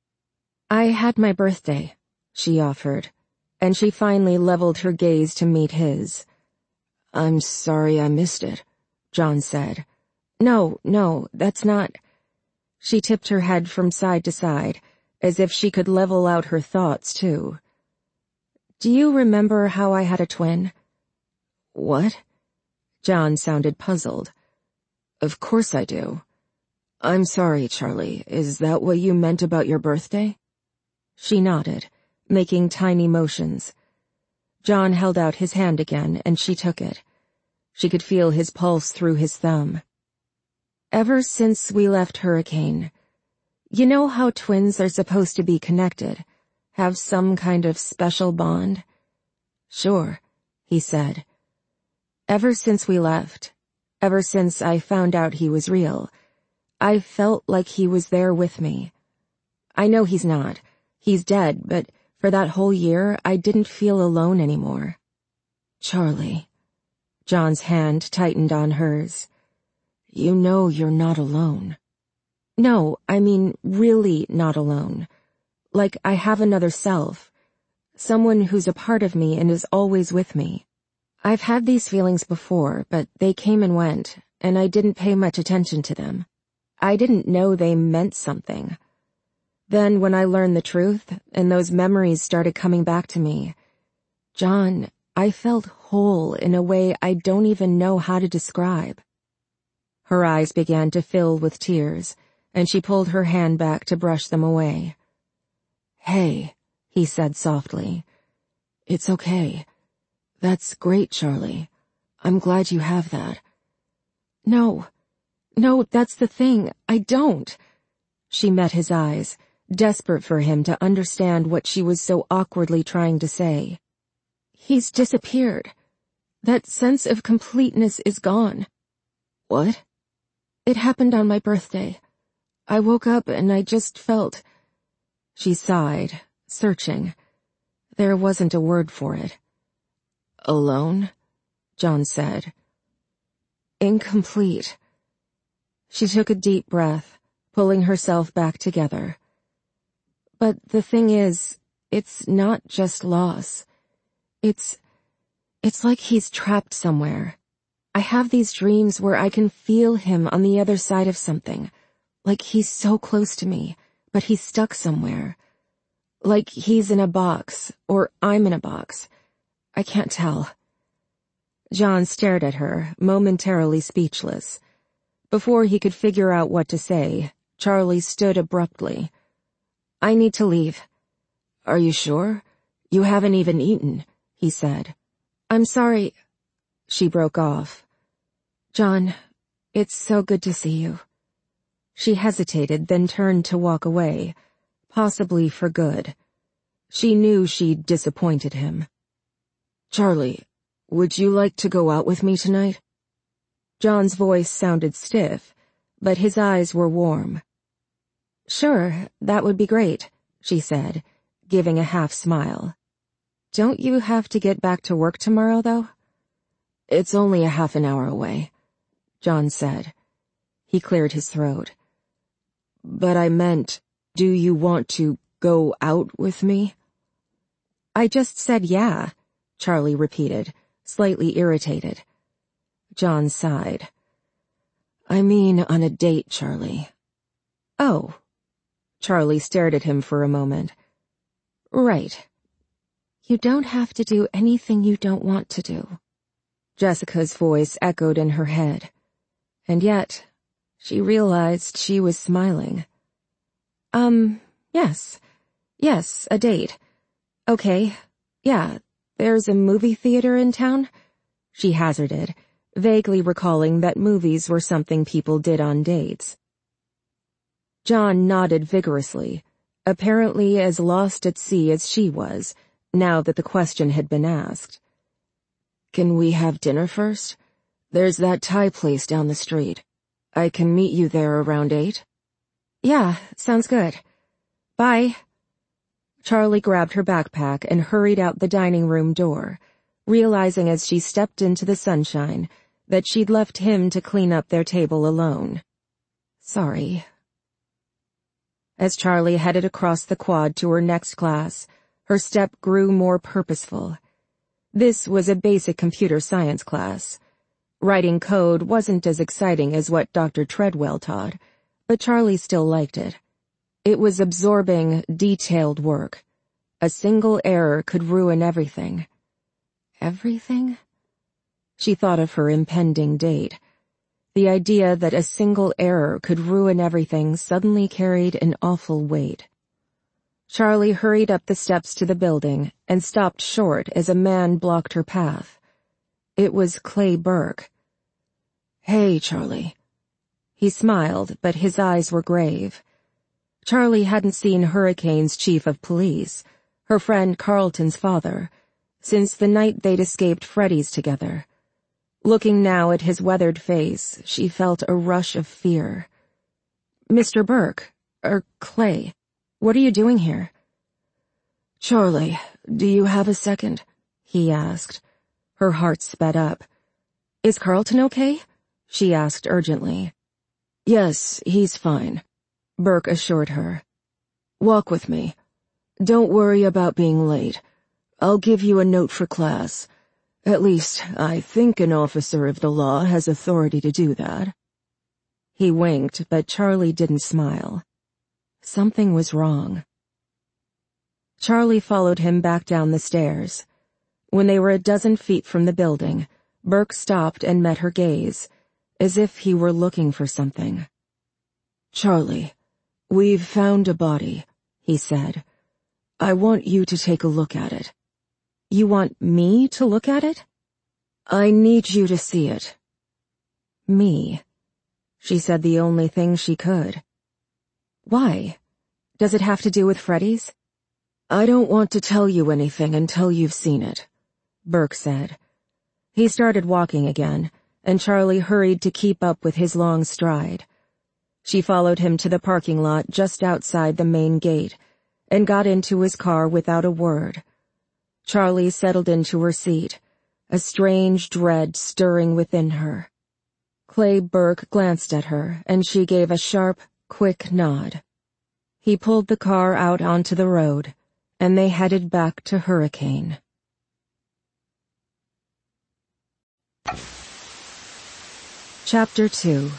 "I had my birthday," she offered, and she finally leveled her gaze to meet his. "I'm sorry I missed it," John said. No, that's not..." She tipped her head from side to side, as if she could level out her thoughts, too. "Do you remember how I had a twin?" "What?" John sounded puzzled. "Of course I do. I'm sorry, Charlie. Is that what you meant about your birthday?" She nodded, making tiny motions. John held out his hand again, and she took it. She could feel his pulse through his thumb. "Ever since we left Hurricane, you know how twins are supposed to be connected, have some kind of special bond?" "Sure," he said. "Ever since we left, ever since I found out he was real, I felt like he was there with me. I know he's not. He's dead, but for that whole year, I didn't feel alone anymore." "Charlie," John's hand tightened on hers. "You know you're not alone." "No, I mean really not alone. Like I have another self. Someone who's a part of me and is always with me. I've had these feelings before, but they came and went, and I didn't pay much attention to them. I didn't know they meant something. Then when I learned the truth, and those memories started coming back to me, John, I felt whole in a way I don't even know how to describe." Her eyes began to fill with tears, and she pulled her hand back to brush them away. "Hey," he said softly. "It's okay. That's great, Charlie. I'm glad you have that." No, that's the thing. I don't." She met his eyes, desperate for him to understand what she was so awkwardly trying to say. "He's disappeared. That sense of completeness is gone." "What?" "It happened on my birthday. I woke up and I just felt..." She sighed, searching. There wasn't a word for it. "Alone?" John said. "Incomplete." She took a deep breath, pulling herself back together. "But the thing is, it's not just loss. It's like he's trapped somewhere. I have these dreams where I can feel him on the other side of something, like he's so close to me, but he's stuck somewhere. Like he's in a box, or I'm in a box. I can't tell." John stared at her, momentarily speechless. Before he could figure out what to say, Charlie stood abruptly. "I need to leave." "Are you sure? You haven't even eaten," he said. "I'm sorry..." She broke off. "John, it's so good to see you." She hesitated, then turned to walk away, possibly for good. She knew she'd disappointed him. "Charlie, would you like to go out with me tonight?" John's voice sounded stiff, but his eyes were warm. "Sure, that would be great," she said, giving a half smile. "Don't you have to get back to work tomorrow, though?" "It's only a half an hour away," John said. He cleared his throat. "But I meant, do you want to go out with me?" "I just said yeah," Charlie repeated, slightly irritated. John sighed. "I mean on a date, Charlie." "Oh." Charlie stared at him for a moment. "Right. You don't have to do anything you don't want to do." Jessica's voice echoed in her head. And yet, she realized she was smiling. Yes. Yes, a date. Okay, yeah, there's a movie theater in town?" she hazarded, vaguely recalling that movies were something people did on dates. John nodded vigorously, apparently as lost at sea as she was, now that the question had been asked. "Can we have dinner first? There's that Thai place down the street. I can meet you there around 8. "Yeah, sounds good. Bye." Charlie grabbed her backpack and hurried out the dining room door, realizing as she stepped into the sunshine that she'd left him to clean up their table alone. Sorry. As Charlie headed across the quad to her next class, her step grew more purposeful. This was a basic computer science class. Writing code wasn't as exciting as what Dr. Treadwell taught, but Charlie still liked it. It was absorbing, detailed work. A single error could ruin everything. Everything? She thought of her impending date. The idea that a single error could ruin everything suddenly carried an awful weight. Charlie hurried up the steps to the building and stopped short as a man blocked her path. It was Clay Burke. "Hey, Charlie." He smiled, but his eyes were grave. Charlie hadn't seen Hurricane's chief of police, her friend Carlton's father, since the night they'd escaped Freddy's together. Looking now at his weathered face, she felt a rush of fear. "Mr. Burke, Clay, what are you doing here?" "Charlie, do you have a second?" he asked. Her heart sped up. "Is Carlton okay?" she asked urgently. "Yes, he's fine," Burke assured her. "Walk with me. Don't worry about being late. I'll give you a note for class. At least, I think an officer of the law has authority to do that." He winked, but Charlie didn't smile. Something was wrong. Charlie followed him back down the stairs. When they were a dozen feet from the building, Burke stopped and met her gaze, as if he were looking for something. "Charlie, we've found a body," he said. "I want you to take a look at it." "You want me to look at it?" "I need you to see it." "Me?" She said the only thing she could. "Why? Does it have to do with Freddy's?" "I don't want to tell you anything until you've seen it," Burke said. He started walking again, and Charlie hurried to keep up with his long stride. She followed him to the parking lot just outside the main gate, and got into his car without a word. Charlie settled into her seat, a strange dread stirring within her. Clay Burke glanced at her, and she gave a sharp, quick nod. He pulled the car out onto the road, and they headed back to Hurricane. Chapter 2.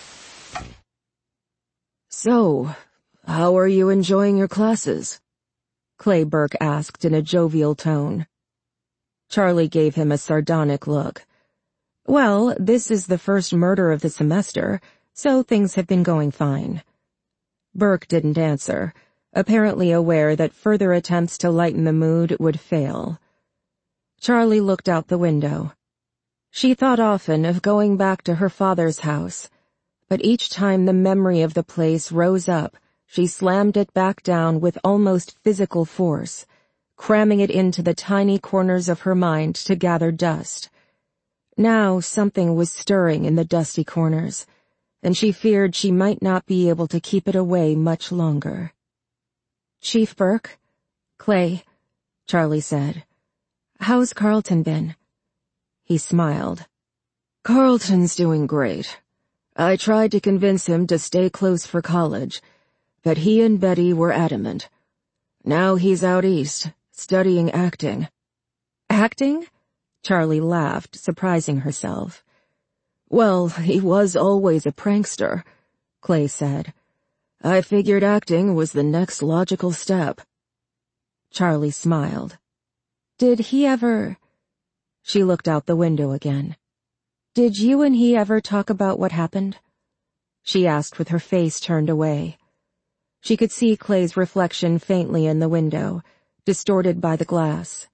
"So, how are you enjoying your classes?" Clay Burke asked in a jovial tone. Charlie gave him a sardonic look. "Well, this is the first murder of the semester, so things have been going fine." Burke didn't answer, apparently aware that further attempts to lighten the mood would fail. Charlie looked out the window. She thought often of going back to her father's house, but each time the memory of the place rose up, she slammed it back down with almost physical force, cramming it into the tiny corners of her mind to gather dust. Now something was stirring in the dusty corners, and she feared she might not be able to keep it away much longer. "Chief Burke? Clay," Charlie said. "How's Carlton been?" He smiled. "Carlton's doing great. I tried to convince him to stay close for college, but he and Betty were adamant. Now he's out east, studying acting." "Acting?" Charlie laughed, surprising herself. "Well, he was always a prankster," Clay said. "I figured acting was the next logical step." Charlie smiled. "Did he ever—" She looked out the window again. "Did you and he ever talk about what happened?" She asked with her face turned away. She could see Clay's reflection faintly in the window, distorted by the glass.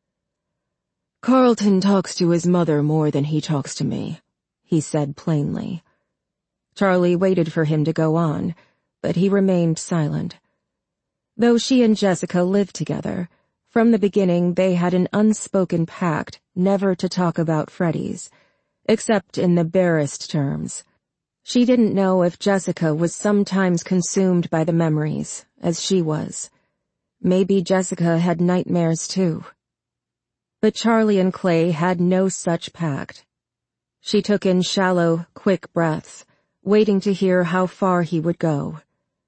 "Carlton talks to his mother more than he talks to me," he said plainly. Charlie waited for him to go on, but he remained silent. Though she and Jessica lived together, from the beginning they had an unspoken pact never to talk about Freddy's, except in the barest terms. She didn't know if Jessica was sometimes consumed by the memories, as she was. Maybe Jessica had nightmares too. But Charlie and Clay had no such pact. She took in shallow, quick breaths, waiting to hear how far he would go.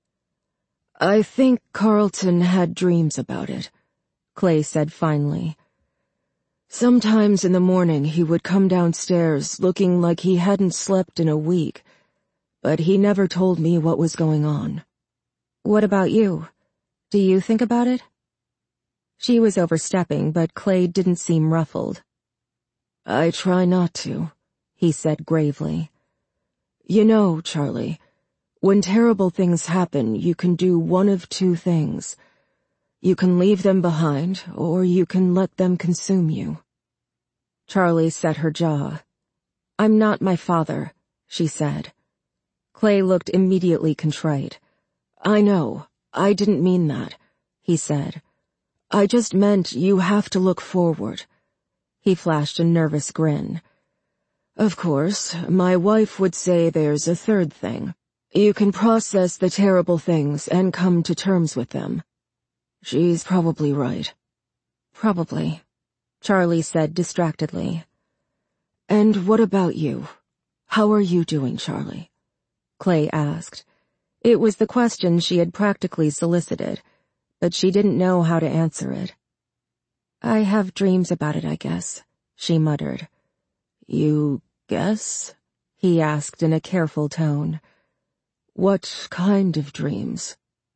"I think Carlton had dreams about it," Clay said finally. "Sometimes in the morning he would come downstairs looking like he hadn't slept in a week, but he never told me what was going on." "What about you? Do you think about it?" She was overstepping, but Clay didn't seem ruffled. "I try not to," he said gravely. "You know, Charlie, when terrible things happen, you can do one of two things. You can leave them behind, or you can let them consume you." Charlie set her jaw. "I'm not my father," she said. Clay looked immediately contrite. "I know, I didn't mean that," he said. "I just meant you have to look forward." He flashed a nervous grin. "Of course, my wife would say there's a third thing. You can process the terrible things and come to terms with them. She's probably right." "Probably," Charlie said distractedly. "And what about you? How are you doing, Charlie?" Clay asked. It was the question she had practically solicited, but she didn't know how to answer it. "I have dreams about it, I guess," she muttered. "You guess?" he asked in a careful tone. "What kind of dreams?"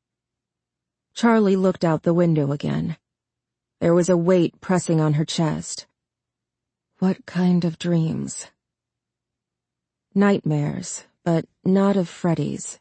Charlie looked out the window again. There was a weight pressing on her chest. What kind of dreams? Nightmares, but not of Freddy's.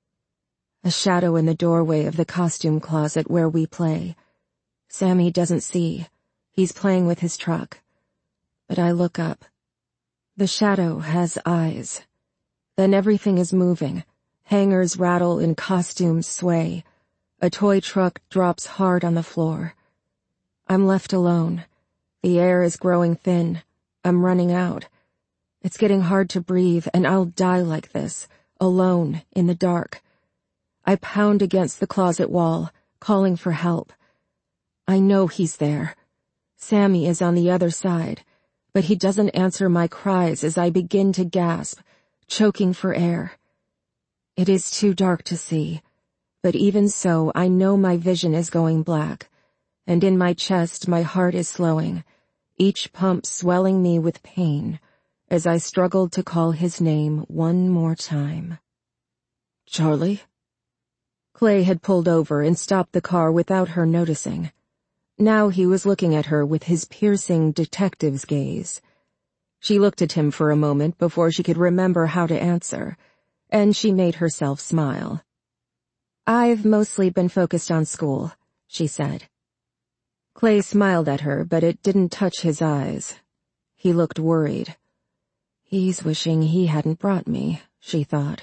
A shadow in the doorway of the costume closet where we play. Sammy doesn't see. He's playing with his truck. But I look up. The shadow has eyes. Then everything is moving. Hangers rattle and costumes sway. A toy truck drops hard on the floor. I'm left alone. The air is growing thin. I'm running out. It's getting hard to breathe, and I'll die like this, alone, in the dark. I pound against the closet wall, calling for help. I know he's there. Sammy is on the other side, but he doesn't answer my cries as I begin to gasp, choking for air. It is too dark to see, but even so I know my vision is going black, and in my chest my heart is slowing, each pump swelling me with pain, as I struggled to call his name one more time. "Charlie?" Clay had pulled over and stopped the car without her noticing. Now he was looking at her with his piercing detective's gaze. She looked at him for a moment before she could remember how to answer, and she made herself smile. "I've mostly been focused on school," she said. Clay smiled at her, but it didn't touch his eyes. He looked worried. He's wishing he hadn't brought me, she thought.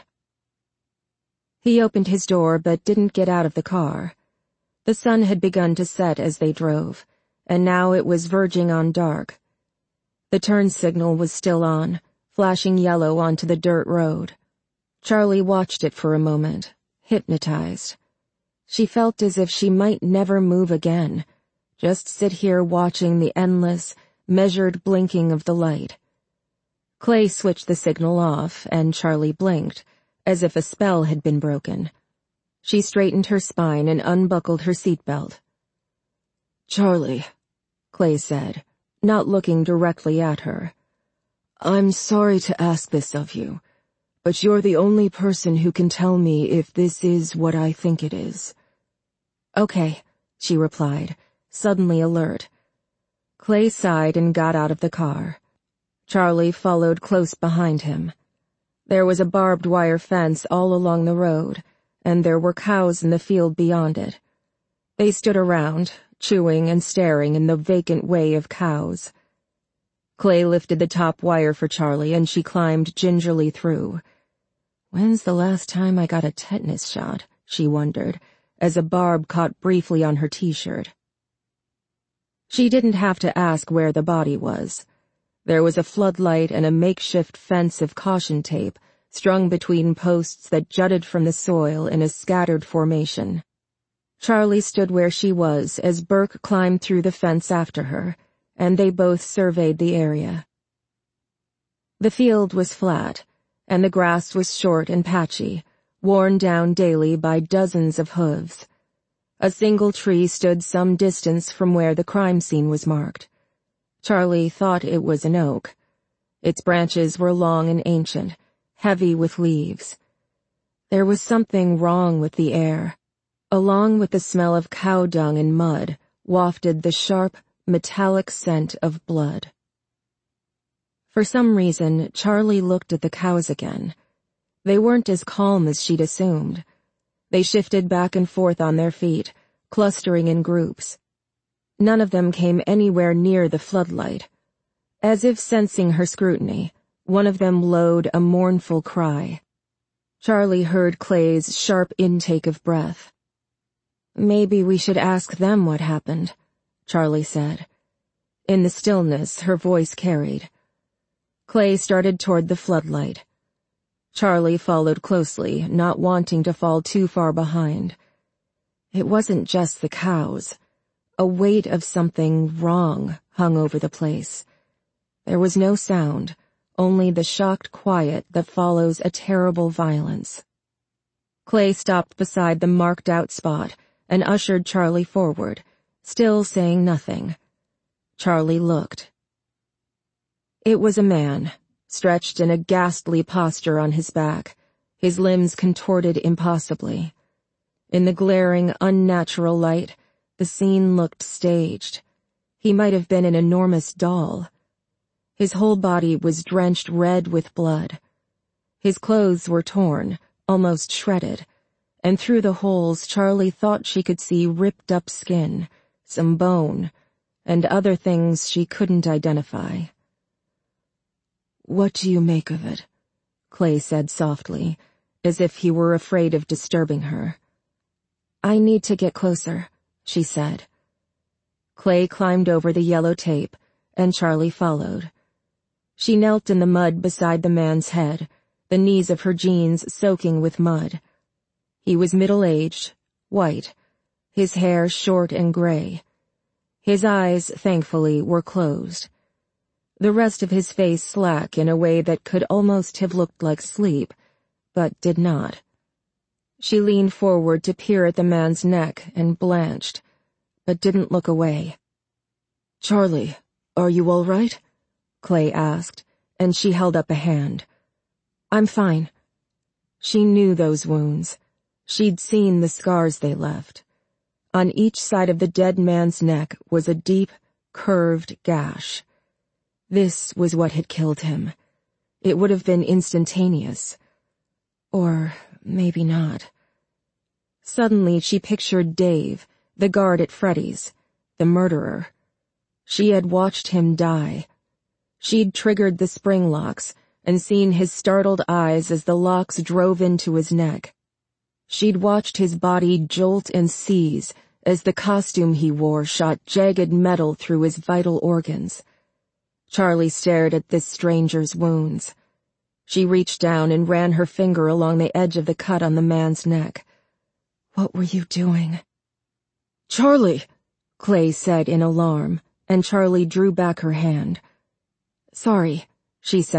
He opened his door but didn't get out of the car. The sun had begun to set as they drove, and now it was verging on dark. The turn signal was still on, flashing yellow onto the dirt road. Charlie watched it for a moment, hypnotized. She felt as if she might never move again, just sit here watching the endless, measured blinking of the light. Clay switched the signal off, and Charlie blinked, as if a spell had been broken. She straightened her spine and unbuckled her seatbelt. "Charlie," Clay said, not looking directly at her. "I'm sorry to ask this of you, but you're the only person who can tell me if this is what I think it is." "Okay," she replied, suddenly alert. Clay sighed and got out of the car. Charlie followed close behind him. There was a barbed wire fence all along the road, and there were cows in the field beyond it. They stood around, chewing and staring in the vacant way of cows. Clay lifted the top wire for Charlie, and she climbed gingerly through. When's the last time I got a tetanus shot? She wondered, as a barb caught briefly on her t-shirt. She didn't have to ask where the body was. There was a floodlight and a makeshift fence of caution tape strung between posts that jutted from the soil in a scattered formation. Charlie stood where she was as Burke climbed through the fence after her, and they both surveyed the area. The field was flat, and the grass was short and patchy, worn down daily by dozens of hooves. A single tree stood some distance from where the crime scene was marked. Charlie thought it was an oak. Its branches were long and ancient, heavy with leaves. There was something wrong with the air. Along with the smell of cow dung and mud, wafted the sharp, metallic scent of blood. For some reason, Charlie looked at the cows again. They weren't as calm as she'd assumed. They shifted back and forth on their feet, clustering in groups. None of them came anywhere near the floodlight. As if sensing her scrutiny, one of them lowed a mournful cry. Charlie heard Clay's sharp intake of breath. "Maybe we should ask them what happened," Charlie said. In the stillness, her voice carried. Clay started toward the floodlight. Charlie followed closely, not wanting to fall too far behind. It wasn't just the cows. A weight of something wrong hung over the place. There was no sound, only the shocked quiet that follows a terrible violence. Clay stopped beside the marked-out spot and ushered Charlie forward, still saying nothing. Charlie looked. It was a man, stretched in a ghastly posture on his back, his limbs contorted impossibly. In the glaring, unnatural light, the scene looked staged. He might have been an enormous doll. His whole body was drenched red with blood. His clothes were torn, almost shredded, and through the holes Charlie thought she could see ripped-up skin, some bone, and other things she couldn't identify. "What do you make of it?" Clay said softly, as if he were afraid of disturbing her. "I need to get closer," she said. Clay climbed over the yellow tape, and Charlie followed. She knelt in the mud beside the man's head, the knees of her jeans soaking with mud. He was middle-aged, white, his hair short and gray. His eyes, thankfully, were closed. The rest of his face slack in a way that could almost have looked like sleep, but did not. She leaned forward to peer at the man's neck and blanched, but didn't look away. "Charlie, are you all right?" Clay asked, and she held up a hand. "I'm fine." She knew those wounds. She'd seen the scars they left. On each side of the dead man's neck was a deep, curved gash. This was what had killed him. It would have been instantaneous. Or maybe not. Suddenly she pictured Dave, the guard at Freddy's, the murderer. She had watched him die. She'd triggered the spring locks and seen his startled eyes as the locks drove into his neck. She'd watched his body jolt and seize as the costume he wore shot jagged metal through his vital organs. Charlie stared at this stranger's wounds. She reached down and ran her finger along the edge of the cut on the man's neck. "What were you doing?" "Charlie," Clay said in alarm, and Charlie drew back her hand. "Sorry," she said.